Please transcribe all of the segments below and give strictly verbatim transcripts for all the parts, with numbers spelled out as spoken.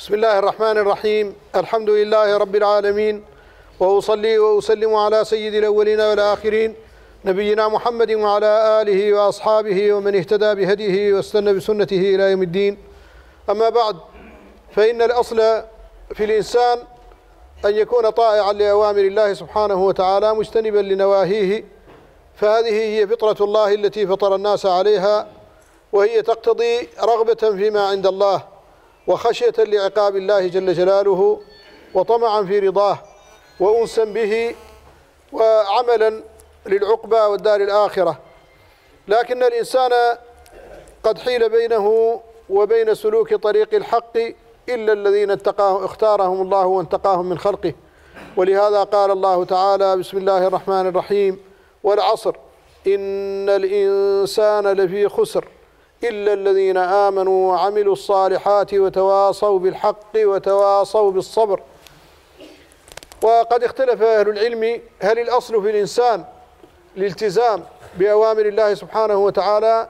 بسم الله الرحمن الرحيم. الحمد لله رب العالمين، وأصلي وأسلم على سيد الأولين والآخرين نبينا محمد وعلى آله وأصحابه ومن اهتدى بهديه واستنى بسنته إلى يوم الدين. أما بعد، فإن الأصل في الإنسان أن يكون طائعا لأوامر الله سبحانه وتعالى مجتنبا لنواهيه، فهذه هي فطرة الله التي فطر الناس عليها، وهي تقتضي رغبة فيما عند الله وخشية لعقاب الله جل جلاله وطمعا في رضاه وأنسا به وعملا للعقبى والدار الآخرة. لكن الإنسان قد حيل بينه وبين سلوك طريق الحق إلا الذين اتقاه اختارهم الله وانتقاهم من خلقه. ولهذا قال الله تعالى: بسم الله الرحمن الرحيم: والعصر إن الإنسان لفي خسر إلا الذين آمنوا وعملوا الصالحات وتواصوا بالحق وتواصوا بالصبر. وقد اختلف أهل العلم هل الأصل في الإنسان الالتزام بأوامر الله سبحانه وتعالى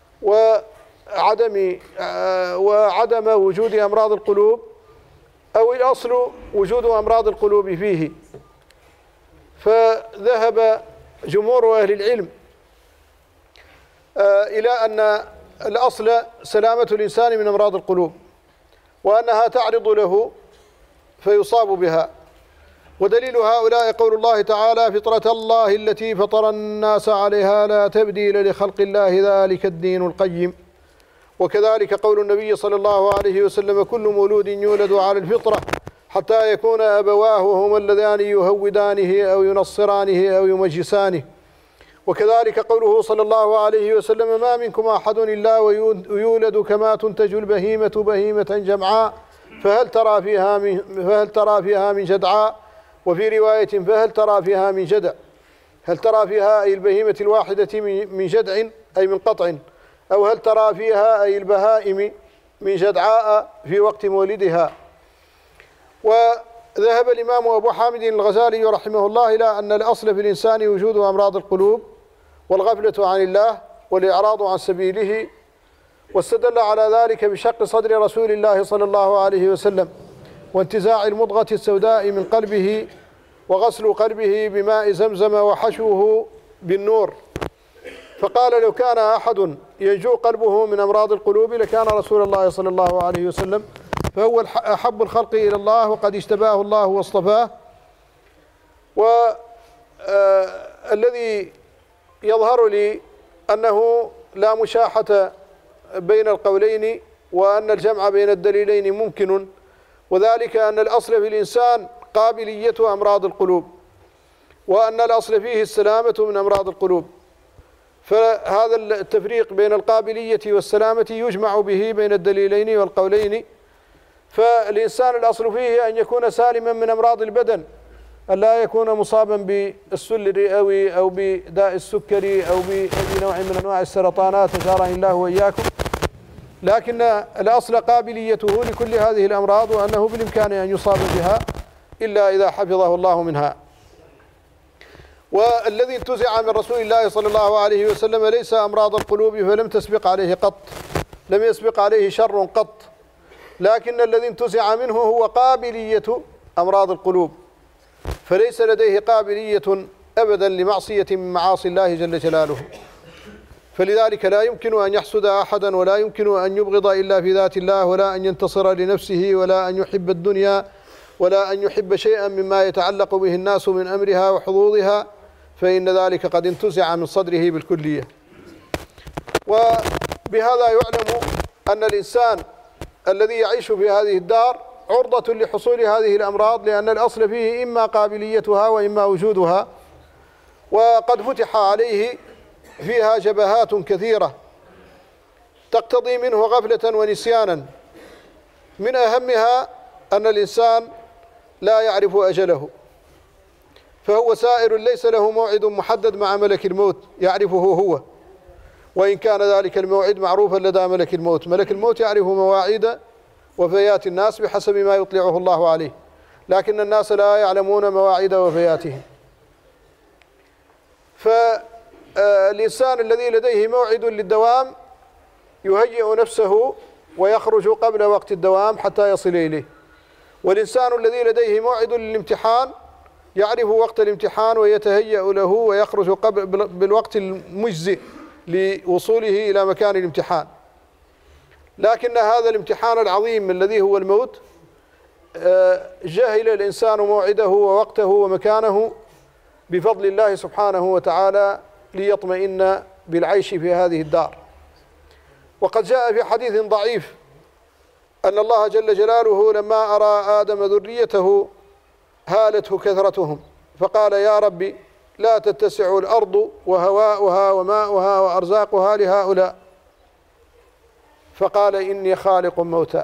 وعدم وعدم وجود أمراض القلوب، أو الأصل وجود أمراض القلوب فيه. فذهب جمهور أهل العلم إلى أن الأصل سلامة الإنسان من أمراض القلوب، وأنها تعرض له فيصاب بها. ودليل هؤلاء قول الله تعالى: فطرة الله التي فطر الناس عليها لا تبديل لخلق الله ذلك الدين القيم. وكذلك قول النبي صلى الله عليه وسلم: كل مولود يولد على الفطرة حتى يكون أبواه هما اللذان يهودانه أو ينصرانه أو يمجسانه. وكذلك قوله صلى الله عليه وسلم: ما منكم أحد إلا ويولد كما تنتج البهيمة بهيمة جمعاء فهل ترى فيها من فهل ترى فيها من جدعاء. وفي رواية: فهل ترى فيها من جدع. هل ترى فيها أي البهيمة الواحدة من جدع أي من قطع، أو هل ترى فيها أي البهائم من جدعاء في وقت مولدها. وذهب الإمام أبو حامد الغزالي رحمه الله إلى أن الأصل في الإنسان وجود أمراض القلوب والغفلة عن الله والإعراض عن سبيله، واستدل على ذلك بشق صدر رسول الله صلى الله عليه وسلم وانتزاع المضغة السوداء من قلبه وغسل قلبه بماء زمزم وحشوه بالنور. فقال: لو كان أحد ينجو قلبه من أمراض القلوب لكان رسول الله صلى الله عليه وسلم، فهو أحب الخلق إلى الله وقد اجتباه الله واصطفاه. والذي يظهر لي أنه لا مشاحة بين القولين، وأن الجمع بين الدليلين ممكن، وذلك أن الأصل في الإنسان قابلية أمراض القلوب، وأن الأصل فيه السلامة من أمراض القلوب. فهذا التفريق بين القابلية والسلامة يجمع به بين الدليلين والقولين. فالإنسان الأصل فيه أن يكون سالما من أمراض البدن، أن لا يكون مصابا بالسل الرئوي أو بداء السكري أو بأي نوع من أنواع السرطانات، أجارني الله وإياكم. لكن الأصل قابليته لكل هذه الأمراض، وأنه بالإمكان أن يصاب بها إلا إذا حفظه الله منها. والذي انتزع من رسول الله صلى الله عليه وسلم ليس أمراض القلوب، فلم تسبق عليه قط، لم يسبق عليه شر قط، لكن الذي انتزع منه هو قابلية أمراض القلوب، فليس لديه قابلية أبدا لمعصية من معاصي الله جل جلاله. فلذلك لا يمكن أن يحسد أحدا، ولا يمكن أن يبغض إلا في ذات الله، ولا أن ينتصر لنفسه، ولا أن يحب الدنيا، ولا أن يحب شيئا مما يتعلق به الناس من أمرها وحظوظها، فإن ذلك قد انتزع من صدره بالكلية. وبهذا يعلم أن الإنسان الذي يعيش في هذه الدار عرضة لحصول هذه الأمراض، لأن الأصل فيه إما قابليتها وإما وجودها. وقد فتح عليه فيها جبهات كثيرة تقتضي منه غفلة ونسيانا. من أهمها أن الإنسان لا يعرف أجله، فهو سائر ليس له موعد محدد مع ملك الموت يعرفه هو، وإن كان ذلك الموعد معروفا لدى ملك الموت. ملك الموت يعرف مواعيد وفيات الناس بحسب ما يطلعه الله عليه، لكن الناس لا يعلمون مواعيد وفياتهم. فالإنسان الذي لديه موعد للدوام يهيئ نفسه ويخرج قبل وقت الدوام حتى يصل إليه. والإنسان الذي لديه موعد للامتحان يعرف وقت الامتحان ويتهيأ له ويخرج قبل بالوقت المجزئ لوصوله إلى مكان الامتحان. لكن هذا الامتحان العظيم الذي هو الموت جهل الإنسان موعده ووقته ومكانه بفضل الله سبحانه وتعالى ليطمئن بالعيش في هذه الدار. وقد جاء في حديث ضعيف أن الله جل جلاله لما أرى آدم ذريته هالته كثرتهم فقال يا ربي لا تتسع الأرض وهواؤها وماؤها وأرزاقها لهؤلاء، فقال إني خالق موتى،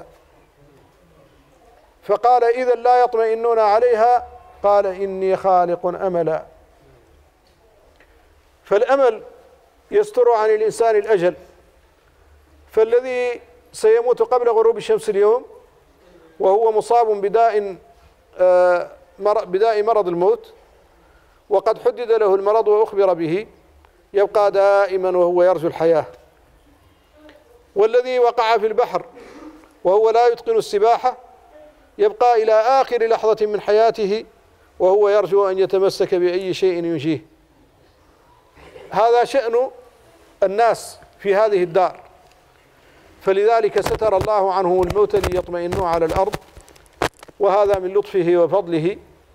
فقال إذا لا يطمئنون عليها، قال إني خالق أملا. فالأمل يستر عن الإنسان الأجل، فالذي سيموت قبل غروب الشمس اليوم وهو مصاب بداء بداء مرض الموت وقد حدد له المرض وأخبر به يبقى دائما وهو يرجو الحياة. والذي وقع في البحر وهو لا يتقن السباحة يبقى إلى آخر لحظة من حياته وهو يرجو أن يتمسك بأي شيء ينجيه. هذا شأن الناس في هذه الدار، فلذلك ستر الله عنهم الموت ليطمئنوا على الأرض، وهذا من لطفه وفضله.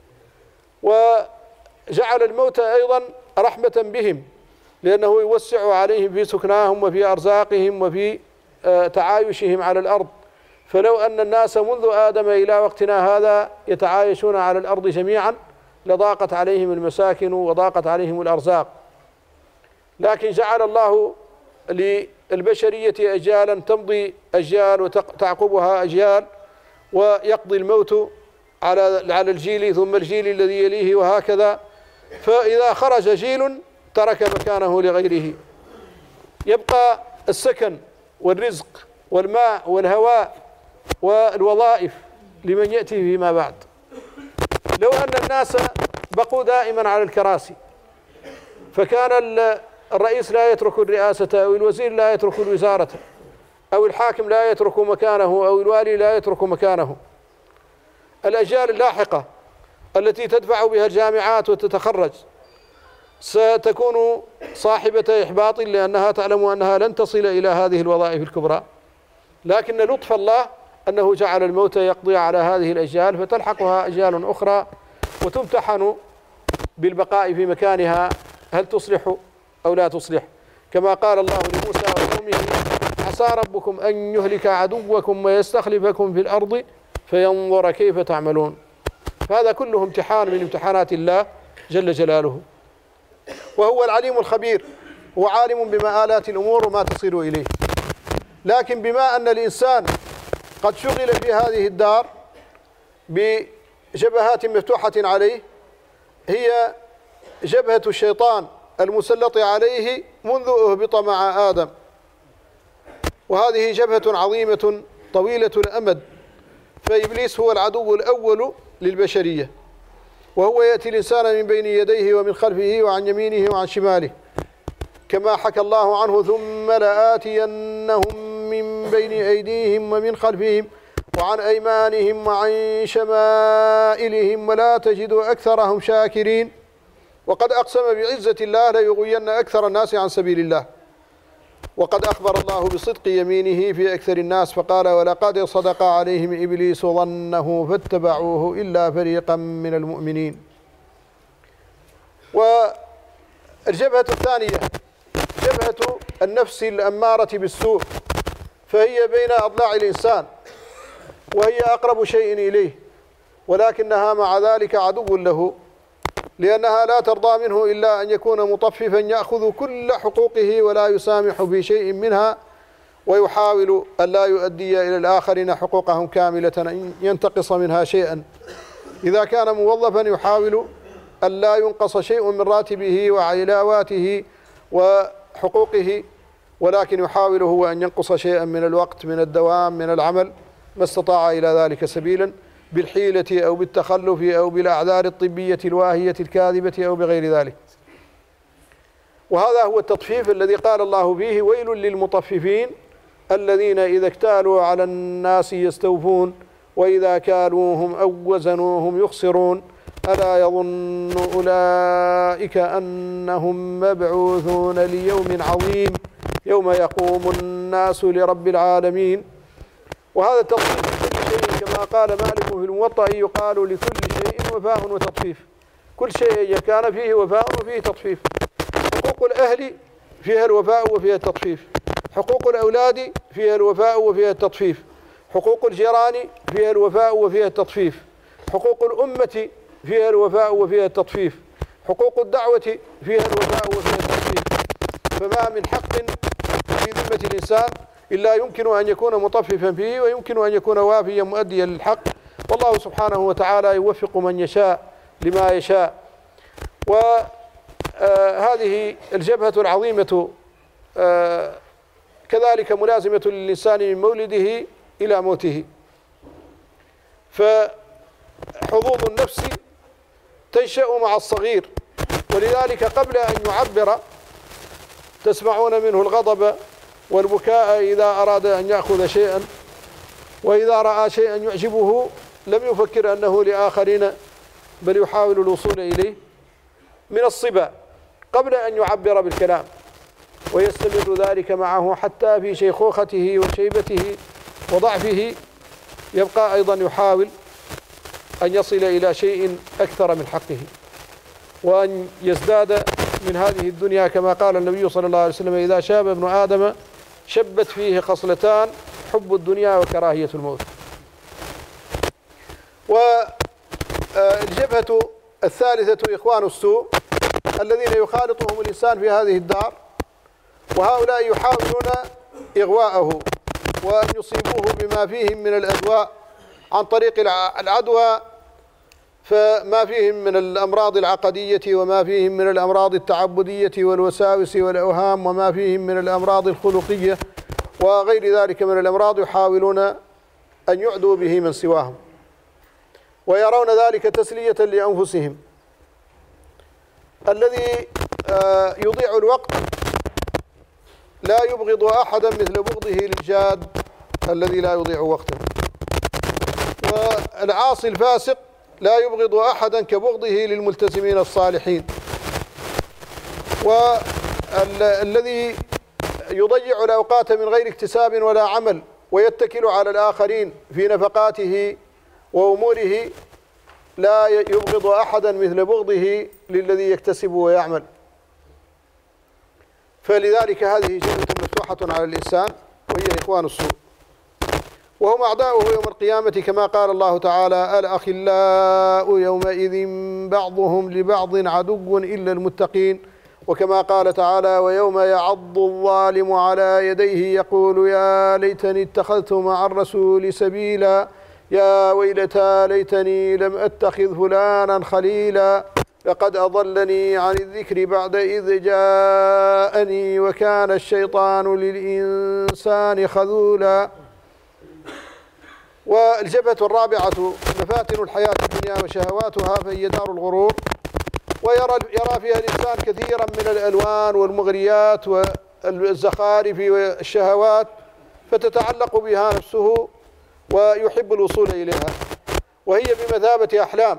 وجعل الموت أيضا رحمة بهم لأنه يوسع عليهم في سكناهم وفي أرزاقهم وفي تعايشهم على الأرض. فلو أن الناس منذ آدم إلى وقتنا هذا يتعايشون على الأرض جميعا لضاقت عليهم المساكن وضاقت عليهم الأرزاق، لكن جعل الله للبشرية أجيالا تمضي أجيال وتعقبها أجيال ويقضي الموت على على الجيل ثم الجيل الذي يليه وهكذا. فإذا خرج جيل ترك مكانه لغيره، يبقى السكن والرزق والماء والهواء والوظائف لمن يأتي فيما بعد. لو أن الناس بقوا دائما على الكراسي فكان الرئيس لا يترك الرئاسة أو الوزير لا يترك الوزارة أو الحاكم لا يترك مكانه أو الوالي لا يترك مكانه. الأجيال اللاحقة التي تدفع بها الجامعات وتتخرج ستكون صاحبة إحباط لأنها تعلم أنها لن تصل إلى هذه الوظائف الكبرى، لكن لطف الله أنه جعل الموت يقضي على هذه الأجيال فتلحقها أجيال أخرى وتمتحن بالبقاء في مكانها هل تصلح أو لا تصلح، كما قال الله لموسى وقومه عسى ربكم أن يهلك عدوكم ويستخلفكم في الأرض فينظر كيف تعملون. فهذا كله امتحان من امتحانات الله جل جلاله، وهو العليم الخبير، هو عالم بمآلات الأمور وما تصير إليه. لكن بما أن الإنسان قد شغل في هذه الدار بجبهات مفتوحة عليه، هي جبهة الشيطان المسلط عليه منذ أهبط مع آدم، وهذه جبهة عظيمة طويلة الأمد، فإبليس هو العدو الأول للبشرية، وهو يأتي الإنسان من بين يديه ومن خلفه وعن يمينه وعن شماله، كما حكى الله عنه ثم لآتينهم من بين أيديهم ومن خلفهم وعن أيمانهم وعن شمائلهم ولا تجد أكثرهم شاكرين. وقد أقسم بعزة الله ليغوين أكثر الناس عن سبيل الله، وقد أخبر الله بصدق يمينه في أكثر الناس فقال ولقد صدق عليهم إبليس ظنه فاتبعوه إلا فريقا من المؤمنين. والجبهة الثانية جبهة النفس الأمارة بالسوء، فهي بين أضلاع الإنسان وهي أقرب شيء إليه، ولكنها مع ذلك عدو له، لأنها لا ترضى منه إلا أن يكون مطففا يأخذ كل حقوقه ولا يسامح في شيء منها، ويحاول أن لا يؤدي إلى الآخرين حقوقهم كاملة أن ينتقص منها شيئا. إذا كان موظفا يحاول أن لا ينقص شيء من راتبه وعلاواته وحقوقه، ولكن يحاول هو أن ينقص شيئا من الوقت من الدوام من العمل ما استطاع إلى ذلك سبيلا، بالحيلة أو بالتخلف أو بالأعذار الطبية الواهية الكاذبة أو بغير ذلك. وهذا هو التطفيف الذي قال الله فيه ويل للمطففين الذين إذا اكتالوا على الناس يستوفون وإذا كالوهم أو وزنوهم يخسرون ألا يظن أولئك أنهم مبعوثون ليوم عظيم يوم يقوم الناس لرب العالمين. وهذا التطفيف لكل شيء كما قال مالك في الموطأ يقال لكل شيء وفاء وتطفيف. كل شيء كان فيه وفاء وفيه تطفيف. حقوق الأهل فيها الوفاء وفيها التطفيف، حقوق الأولاد فيها الوفاء وفيها التطفيف، حقوق الجيران فيها الوفاء وفيها التطفيف، حقوق الأمة فيها الوفاء وفيها التطفيف، حقوق الدعوة فيها الوفاء وفيها التطفيف. فما من حق في ذمة الإنسان إلا يمكن أن يكون مطففا فيه ويمكن أن يكون وافيا مؤديا للحق، والله سبحانه وتعالى يوفق من يشاء لما يشاء. وهذه الجبهة العظيمة آه كذلك ملازمة للإنسان من مولده إلى موته. فحظوظ النفس تنشأ مع الصغير، ولذلك قبل أن يعبر تسمعون منه الغضب والبكاء إذا أراد أن يأخذ شيئا، وإذا رأى شيئا يعجبه لم يفكر أنه لآخرين بل يحاول الوصول إليه من الصبا قبل أن يعبر بالكلام، ويستمر ذلك معه حتى في شيخوخته وشيبته وضعفه يبقى أيضا يحاول أن يصل إلى شيء أكثر من حقه وأن يزداد من هذه الدنيا، كما قال النبي صلى الله عليه وسلم إذا شاب ابن آدم شبت فيه خصلتان حب الدنيا وكراهية الموت. والجبهة الثالثة إخوان السوء الذين يخالطهم الإنسان في هذه الدار، وهؤلاء يحاولون إغواءه وأن يصيبوه بما فيهم من الأدواء عن طريق العدوى، فما فيهم من الأمراض العقدية وما فيهم من الأمراض التعبدية والوساوس والأوهام وما فيهم من الأمراض الخلقية وغير ذلك من الأمراض، يحاولون أن يعدوا به من سواهم ويرون ذلك تسلية لأنفسهم. الذي يضيع الوقت لا يبغض أحدا مثل بغضه للجاد الذي لا يضيع وقته، والعاصي الفاسق لا يبغض أحدا كبغضه للملتزمين الصالحين. والذي يضيع الأوقات من غير اكتساب ولا عمل ويتكل على الآخرين في نفقاته وأموره لا يبغض أحدا مثل بغضه للذي يكتسب ويعمل. فلذلك هذه جنة مفتوحة على الإنسان وهي إخوان السوء، وهم أعداؤه يوم القيامة كما قال الله تعالى الأخلاء يومئذ بعضهم لبعض عدو إلا المتقين، وكما قال تعالى ويوم يعض الظالم على يديه يقول يا ليتني اتخذت مع الرسول سبيلا يا ويلتى ليتني لم أتخذ فلانا خليلا لقد أضلني عن الذكر بعد إذ جاءني وكان الشيطان للإنسان خذولا. والجبهة الرابعة مفاتن الحياة الدنيا وشهواتها فهي دار الغرور، ويرى يرى فيها الإنسان كثيرا من الألوان والمغريات والزخارف والشهوات فتتعلق بها نفسه ويحب الوصول إليها، وهي بمثابة أحلام.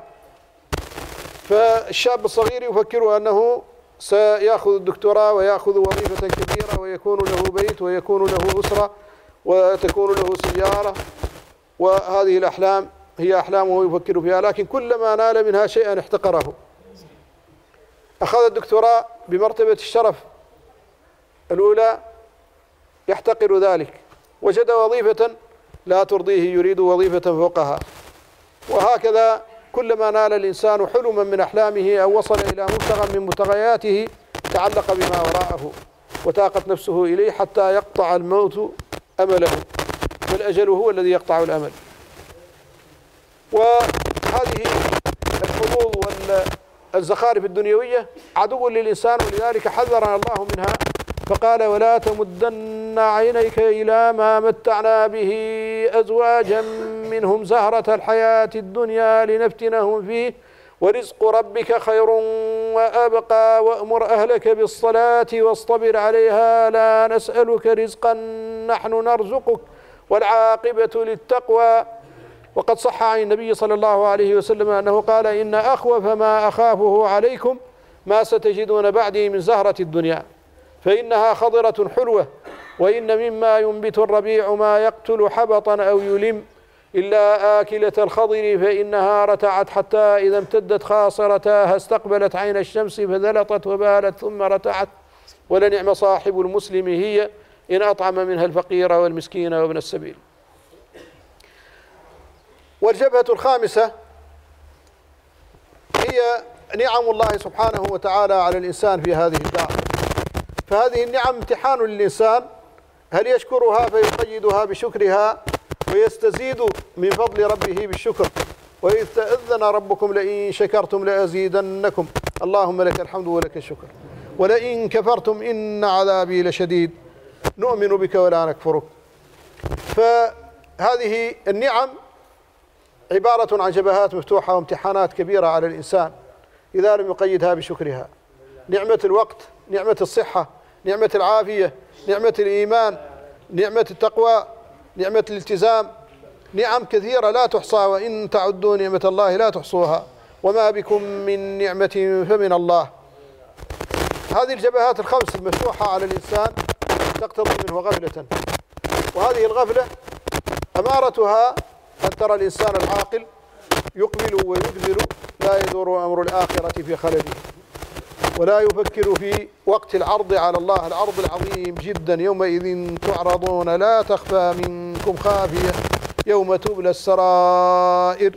فالشاب الصغير يفكر أنه سيأخذ الدكتوراه ويأخذ وظيفة كبيرة ويكون له بيت ويكون له أسرة وتكون له سيارة، وهذه الأحلام هي أحلامه يفكر فيها، لكن كلما نال منها شيئا احتقره. أخذ الدكتوراه بمرتبة الشرف الأولى يحتقر ذلك، وجد وظيفة لا ترضيه يريد وظيفة فوقها، وهكذا كلما نال الإنسان حلما من أحلامه أو وصل إلى مبتغى من مبتغياته تعلق بما وراءه وتاقت نفسه إليه حتى يقطع الموت أمله، والأجل هو الذي يقطع الأمل. وهذه الحظوظ والزخارف الدنيوية عدو للإنسان، ولذلك حذرنا الله منها فقال ولا تمدن عينيك إلى ما متعنا به أزواجا منهم زهرة الحياة الدنيا لنفتنهم فيه ورزق ربك خير وأبقى وأمر أهلك بالصلاة واصطبر عليها لا نسألك رزقا نحن نرزقك والعاقبة للتقوى. وقد صح عن النبي صلى الله عليه وسلم أنه قال إن أخوف ما أخافه عليكم ما ستجدون بعدي من زهرة الدنيا فإنها خضرة حلوة وإن مما ينبت الربيع ما يقتل حبطا أو يلم إلا آكلة الخضر فإنها رتعت حتى إذا امتدت خاصرتاها استقبلت عين الشمس فذلطت وبالت ثم رتعت ولنعم صاحب المسلم هي إن أطعم منها الفقير والمسكين وابن السبيل. والجبهة الخامسة هي نعم الله سبحانه وتعالى على الإنسان في هذه الدار. فهذه النعم امتحان للإنسان هل يشكرها فيقيدها بشكرها ويستزيد من فضل ربه بالشكر. وإذ تأذن ربكم لئن شكرتم لأزيدنكم اللهم لك الحمد ولك الشكر ولئن كفرتم إن عذابي لشديد نؤمن بك ولا نكفرك. فهذه النعم عبارة عن جبهات مفتوحة وامتحانات كبيرة على الإنسان إذا لم يقيدها بشكرها. نعمة الوقت، نعمة الصحة، نعمة العافية، نعمة الإيمان، نعمة التقوى، نعمة الالتزام، نعم كثيرة لا تحصى وإن تعدوا نعمة الله لا تحصوها وما بكم من نعمة فمن الله. هذه الجبهات الخمس المفتوحة على الإنسان تقتضي منه غفلة، وهذه الغفلة أمارتها أن ترى الإنسان العاقل يقبل ويدبر لا يدور أمر الآخرة في خلده ولا يفكر في وقت العرض على الله، العرض العظيم جدا يومئذ تعرضون لا تخفى منكم خافية يوم تبلى السرائر.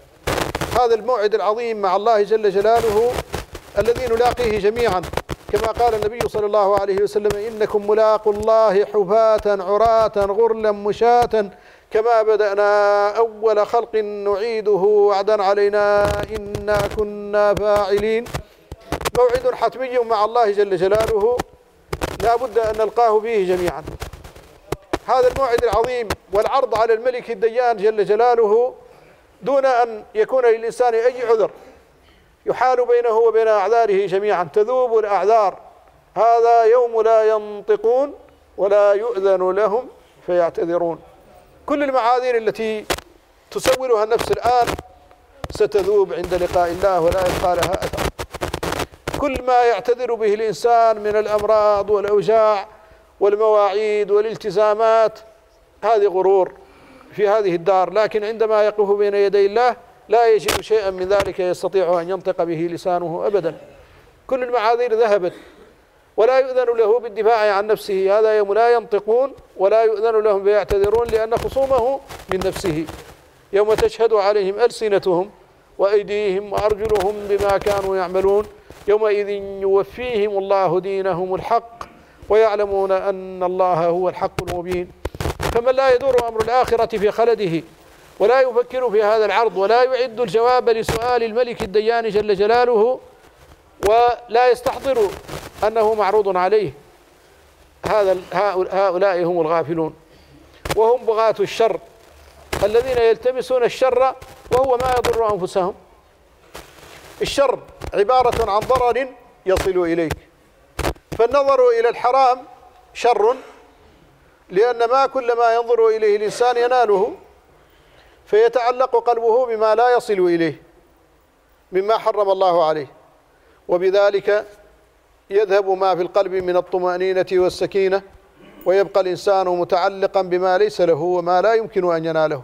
هذا الموعد العظيم مع الله جل جلاله الذي نلاقيه جميعا كما قال النبي صلى الله عليه وسلم إنكم ملاقوا الله حفاة عراة غرلا مشاة كما بدأنا أول خلق نعيده وعدا علينا إنا كنا فاعلين. موعد حتمي مع الله جل جلاله لا بد أن نلقاه فيه جميعا. هذا الموعد العظيم والعرض على الملك الديان جل جلاله دون أن يكون للإنسان أي عذر يحال بينه وبين أعذاره جميعا تذوب الأعذار. هذا يوم لا ينطقون ولا يؤذن لهم فيعتذرون. كل المعاذير التي تسولها النفس الآن ستذوب عند لقاء الله ولا يبقى لها أثر. كل ما يعتذر به الإنسان من الأمراض والأوجاع والمواعيد والالتزامات هذه غرور في هذه الدار، لكن عندما يقف بين يدي الله لا يجد شيئا من ذلك يستطيع أن ينطق به لسانه أبدا. كل المعاذير ذهبت ولا يؤذن له بالدفاع عن نفسه. هذا يوم لا ينطقون ولا يؤذن لهم فيعتذرون لأن خصومه من نفسه. يوم تشهد عليهم ألسنتهم وأيديهم وأرجلهم بما كانوا يعملون يومئذ يوفيهم الله دينهم الحق ويعلمون أن الله هو الحق المبين. فمن لا يدور أمر الآخرة في خلده ولا يفكر في هذا العرض ولا يعد الجواب لسؤال الملك الديان جل جلاله ولا يستحضر أنه معروض عليه، هذا هؤلاء هم الغافلون وهم بغاة الشر الذين يلتمسون الشر وهو ما يضر أنفسهم. الشر عبارة عن ضرر يصل إليك، فالنظر إلى الحرام شر لأن ما كل ما ينظر إليه الإنسان يناله فيتعلق قلبه بما لا يصل إليه مما حرم الله عليه، وبذلك يذهب ما في القلب من الطمأنينة والسكينة ويبقى الإنسان متعلقا بما ليس له وما لا يمكن أن يناله.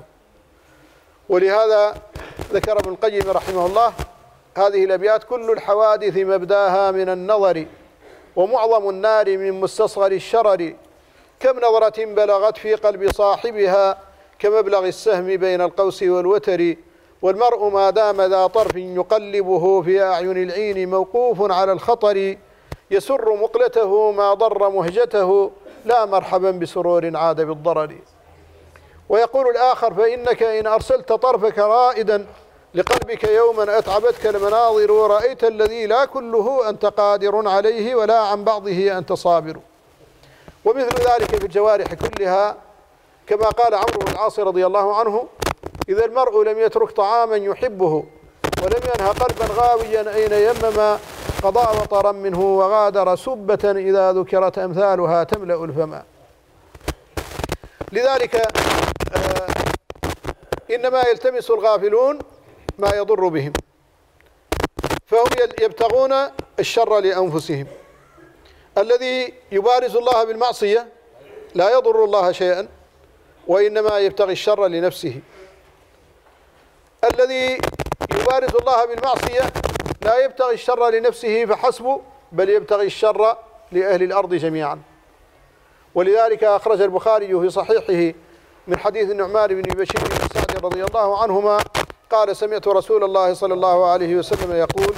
ولهذا ذكر ابن القيم رحمه الله هذه الأبيات: كل الحوادث مبداها من النظر ومعظم النار من مستصغر الشرر، كم نظرة بلغت في قلب صاحبها كمبلغ السهم بين القوس والوتر، والمرء ما دام ذا طرف يقلبه في أعين العين موقوف على الخطر، يسر مقلته ما ضر مهجته لا مرحبا بسرور عاد بالضرر. ويقول الآخر: فإنك إن أرسلت طرفك رائدا لقلبك يوما أتعبتك المناظر، ورأيت الذي لا كله أنت قادر عليه ولا عن بعضه أنت صابر. ومثل ذلك في الجوارح كلها كما قال عمرو بن العاص رضي الله عنه: إذا المرء لم يترك طعاما يحبه ولم ينه قلبا غاويا أين يمما قضى وطرا منه وغادر سبة إذا ذكرت أمثالها تملأ الفما. لذلك آه إنما يلتمس الغافلون ما يضر بهم، فهم يبتغون الشر لأنفسهم. الذي يبارز الله بالمعصية لا يضر الله شيئا، وإنما يبتغي الشر لنفسه. الذي يبارز الله بالمعصية لا يبتغي الشر لنفسه فحسبه، بل يبتغي الشر لأهل الأرض جميعا. ولذلك أخرج البخاري في صحيحه من حديث النعمان بن بشير بن سعد رضي الله عنهما قال: سمعت رسول الله صلى الله عليه وسلم يقول: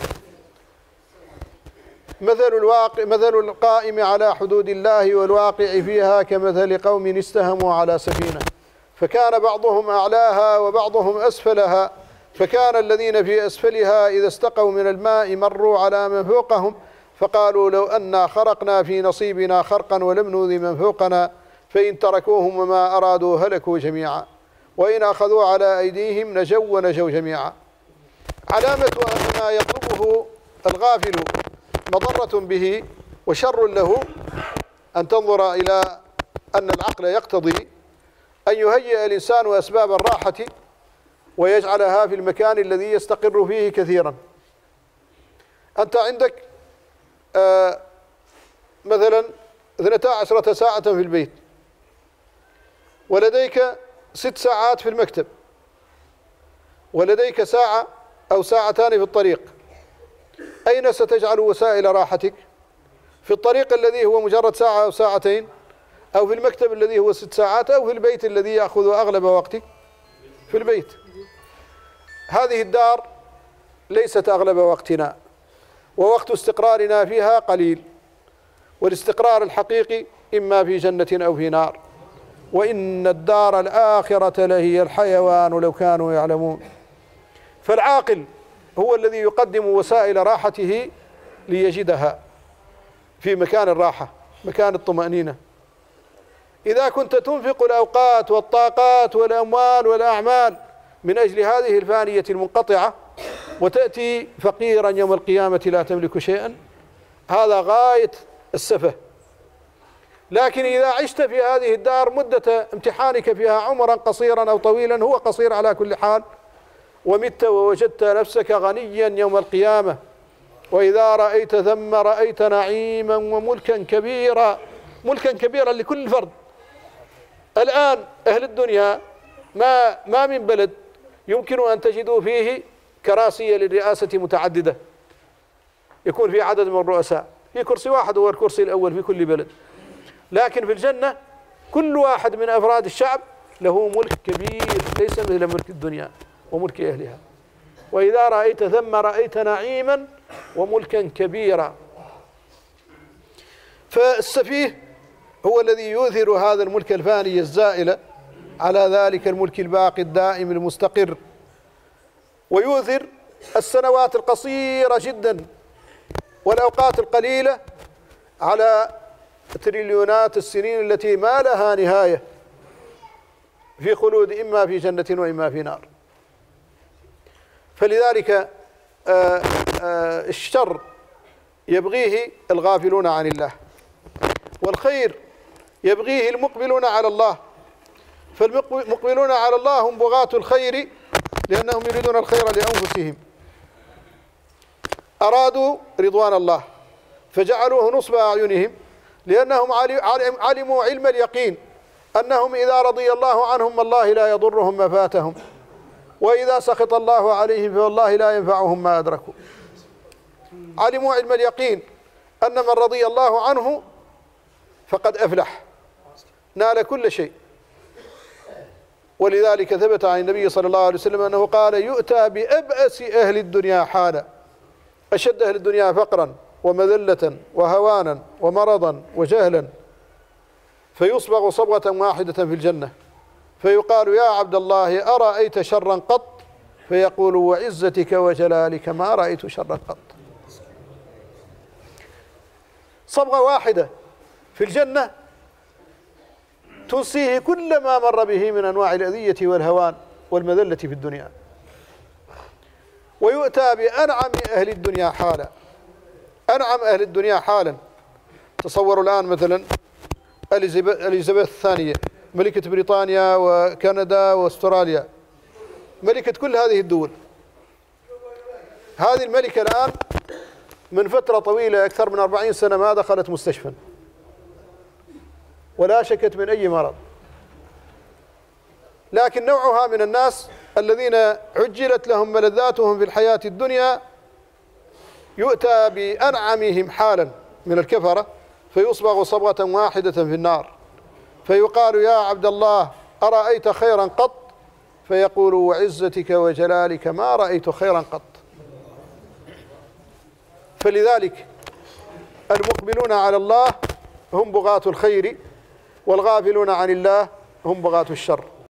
مثل الواقع مثل القائم على حدود الله والواقع فيها كمثل قوم استهموا على سفينة، فكان بعضهم أعلاها وبعضهم أسفلها، فكان الذين في أسفلها إذا استقوا من الماء مروا على من فوقهم فقالوا: لو أنا خرقنا في نصيبنا خرقا ولم نؤذ من فوقنا، فإن تركوهم وما أرادوا هلكوا جميعا، وإن أخذوا على أيديهم نجوا ونجوا جميعا. علامة أن ما يطلبه الغافل مضرة به وشر له أن تنظر إلى أن العقل يقتضي أن يهيئ الإنسان أسباب الراحة ويجعلها في المكان الذي يستقر فيه كثيرا. أنت عندك آه مثلا اثنتا عشرة ساعة في البيت، ولديك ست ساعات في المكتب، ولديك ساعة أو ساعتان في الطريق. أين ستجعل وسائل راحتك؟ في الطريق الذي هو مجرد ساعة أو ساعتين، أو في المكتب الذي هو ست ساعات، أو في البيت الذي يأخذ أغلب وقتك؟ في البيت. هذه الدار ليست أغلب وقتنا، ووقت استقرارنا فيها قليل، والاستقرار الحقيقي إما في جنة أو في نار، وإن الدار الآخرة لهي الحيوان لو كانوا يعلمون. فالعاقل هو الذي يقدم وسائل راحته ليجدها في مكان الراحة، مكان الطمأنينة. إذا كنت تنفق الأوقات والطاقات والأموال والأعمال من أجل هذه الفانية المنقطعة وتأتي فقيرا يوم القيامة لا تملك شيئا، هذا غاية السفه. لكن إذا عشت في هذه الدار مدة امتحانك فيها عمرا قصيرا أو طويلا، هو قصير على كل حال، ومت ووجدت نفسك غنيا يوم القيامة، وإذا رأيت ثم رأيت نعيما وملكا كبيرا، ملكا كبيرا لكل فرد. الآن أهل الدنيا ما ما من بلد يمكن أن تجدوا فيه كراسي للرئاسة متعددة، يكون في عدد من الرؤساء، في كرسي واحد هو الكرسي الأول في كل بلد. لكن في الجنة كل واحد من أفراد الشعب له ملك كبير ليس مثل ملك الدنيا وملك أهلها. وإذا رأيت ثم رأيت نعيما وملكا كبيرا. فالسفيه هو الذي يؤثر هذا الملك الفاني الزائل على ذلك الملك الباقي الدائم المستقر، ويؤثر السنوات القصيرة جدا والأوقات القليلة على تريليونات السنين التي ما لها نهاية في خلود إما في جنة وإما في نار. فلذلك آآ آآ الشر يبغيه الغافلون عن الله، والخير يبغيه المقبلون على الله. فالمقبلون على الله هم بغاة الخير لأنهم يريدون الخير لأنفسهم، أرادوا رضوان الله فجعلوه نصب أعينهم، لأنهم علموا علم اليقين أنهم إذا رضي الله عنهم والله لا يضرهم ما فاتهم، وإذا سخط الله عليهم فوالله لا ينفعهم ما أدركوا. علموا علم اليقين أن من رضي الله عنه فقد أفلح، نال كل شيء. ولذلك ثبت عن النبي صلى الله عليه وسلم أنه قال: يؤتى بأبأس أهل الدنيا حالا، أشد أهل الدنيا فقرا ومذلة وهوانا ومرضا وجهلا، فيصبغ صبغة واحدة في الجنة، فيقال: يا عبد الله أرأيت شرا قط؟ فيقول: وعزتك وجلالك ما رأيت شرا قط. صبغة واحدة في الجنة تنسيه كل ما مر به من أنواع الأذية والهوان والمذلة في الدنيا. ويؤتى بأنعم أهل الدنيا حالا. أنعم أهل الدنيا حالا. تصوروا الآن مثلا إليزابيث الثانية ملكة بريطانيا وكندا واستراليا، ملكة كل هذه الدول. هذه الملكة الآن من فترة طويلة أكثر من أربعين سنة ما دخلت مستشفى ولا شكت من أي مرض، لكن نوعها من الناس الذين عجلت لهم ملذاتهم في الحياة الدنيا يؤتى بأنعمهم حالا من الكفرة فيصبغ صبغة واحدة في النار، فيقال يا عبد الله أرأيت خيرا قط؟ فيقول وعزتك وجلالك ما رأيت خيرا قط. فلذلك المقبلون على الله هم بغاة الخير، والغافلون عن الله هم بغاة الشر.